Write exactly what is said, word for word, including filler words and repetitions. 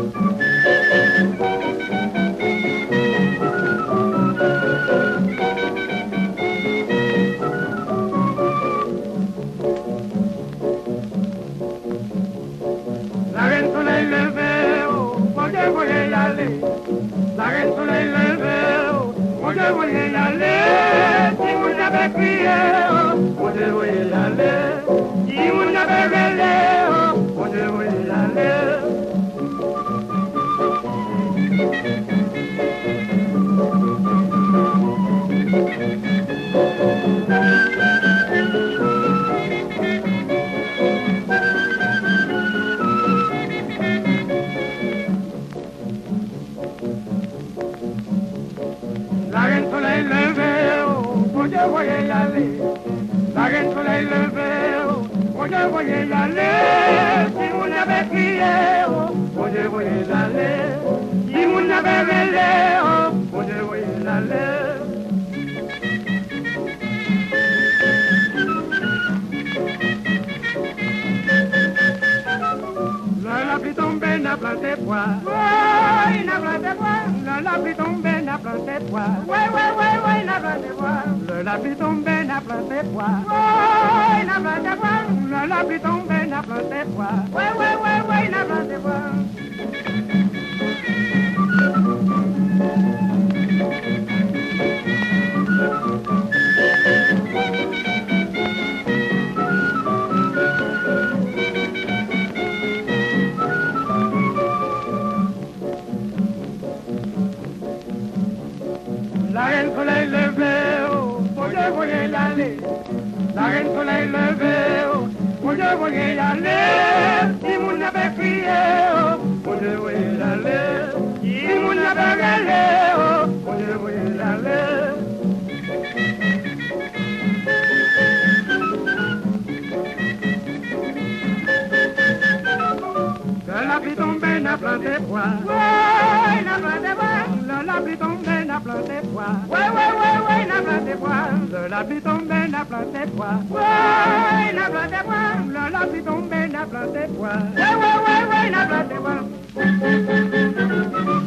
La reine soleil levé, oh, mon Dieu, voyez y aller. La reine soleil levé, oh, mon Dieu, voyez y aller. Si vous avez crié, oh, mon Dieu, voyez y aller. Si vous avez rêvé, oh, mon Dieu, voyez y aller. La reine soleil levé, oh, mon Dieu, voyez y aller. La reine soleil levé, oh, mon Dieu, voyez y aller. Si vous n'avez crié, oh, mon Dieu, voyez y aller. Si vous n'avez rêvé, oh, mon Dieu, voyez y aller. La pluie tombée n'a planté pois. Ouais, n'a planté pois. La pluie tombée n'a planté pois. Ouais, ouais, ouais, ouais, n'a planté pois. La pluie tombée n'a planté pois. Ouais, n'a planté pois. La pluie tombée n'a planté pois. Ouais, ouais, ouais, ouais, n'a planté pois. La reine soleil levé, oh, mon Dieu, voyez y aller. La reine soleil levé, oh, mon Dieu, voyez y aller. Si vous n'avez crié, oh, mon Dieu, voyez y aller. Si vous n'avez rêvé, oh, mon Dieu, voyez y aller. Que la pluie tombée n'a planté pois. Ouais, n'a planté pois. La pluie tombée n'a planté pois. Ouais, ouais, ouais, ouais, n'a planté pois. La pluie tombée n'a planté pois. Ouais, n'a planté pois. La pluie tombée n'a planté pois. Ouais, ouais, ouais, ouais, n'a planté pois.